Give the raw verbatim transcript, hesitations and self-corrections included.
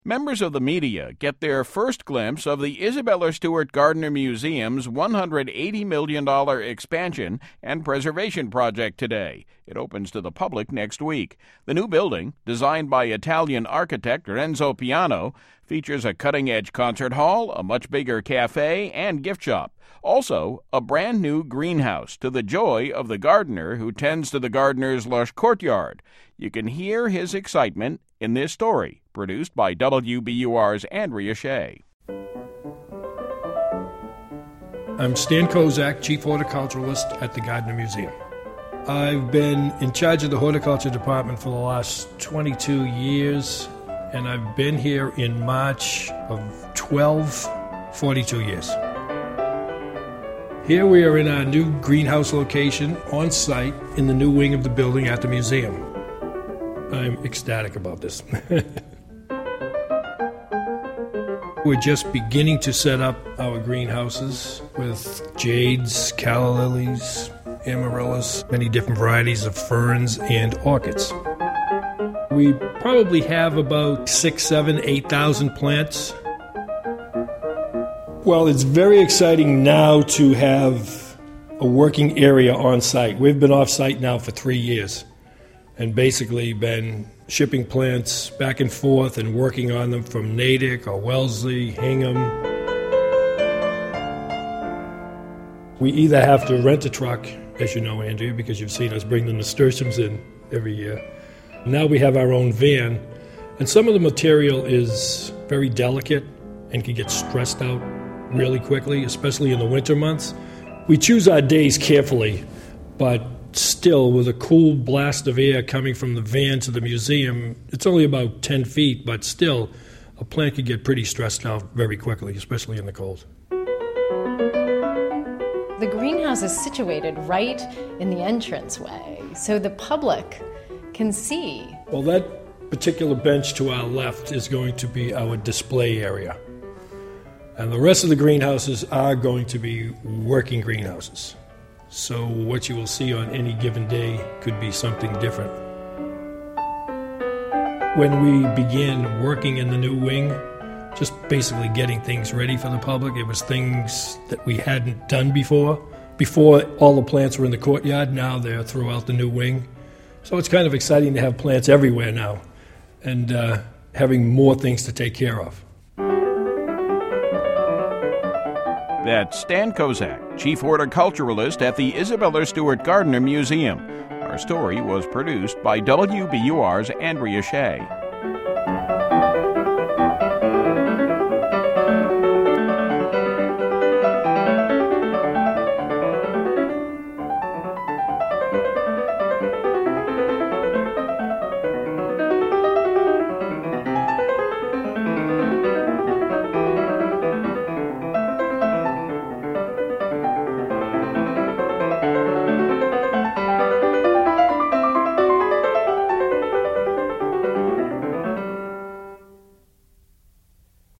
Members of the media get their first glimpse of the Isabella Stewart Gardner Museum's one hundred eighty million dollars expansion and preservation project today. It opens to the public next week. The new building, designed by Italian architect Renzo Piano, features a cutting-edge concert hall, a much bigger cafe, and gift shop. Also, a brand-new greenhouse to the joy of the gardener who tends to the gardener's lush courtyard. You can hear his excitement in this story, produced by W B U R's Andrea Shea. I'm Stan Kozak, Chief Horticulturalist at the Gardner Museum. I've been in charge of the horticulture department for the last twenty-two years, and I've been here in March of twelve, forty-two years. Here we are in our new greenhouse location on site in the new wing of the building at the museum. I'm ecstatic about this. We're just beginning to set up our greenhouses with jades, calla lilies, amaryllis, many different varieties of ferns and orchids. We probably have about six, seven, eight thousand plants. Well, it's very exciting now to have a working area on site. We've been off site now for three years. And basically been shipping plants back and forth and working on them from Natick or Wellesley, Hingham. We either have to rent a truck, as you know, Andrea, because you've seen us bring the nasturtiums in every year. Now we have our own van, and some of the material is very delicate and can get stressed out really quickly, especially in the winter months. We choose our days carefully, but still, with a cool blast of air coming from the van to the museum, it's only about ten feet, but still, a plant could get pretty stressed out very quickly, especially in the cold. The greenhouse is situated right in the entranceway, so the public can see. Well, that particular bench to our left is going to be our display area. And the rest of the greenhouses are going to be working greenhouses. So what you will see on any given day could be something different. When we began working in the new wing, just basically getting things ready for the public, it was things that we hadn't done before. Before, all the plants were in the courtyard. Now they're throughout the new wing. So it's kind of exciting to have plants everywhere now and uh, having more things to take care of. That's Stan Kozak, Chief Horticulturalist at the Isabella Stewart Gardner Museum. Our story was produced by W B U R's Andrea Shea.